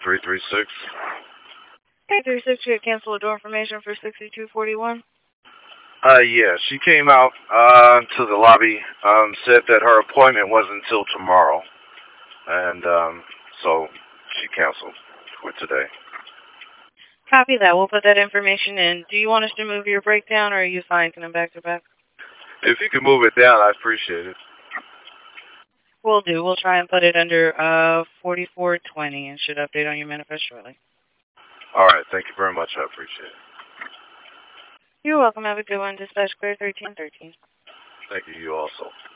336. 336, you had canceled door information for 6241. Yeah, she came out to the lobby, said that her appointment wasn't until tomorrow, and so she canceled for today. Copy that. We'll put that information in. Do you want us to move your breakdown, or are you fine coming back to back? If you can move it down, I'd appreciate it. We'll do. We'll try and put it under 4420 and should update on your manifest shortly. All right. Thank you very much. I appreciate it. You're welcome. Have a good one. Dispatch clear 1313. Thank you. You also.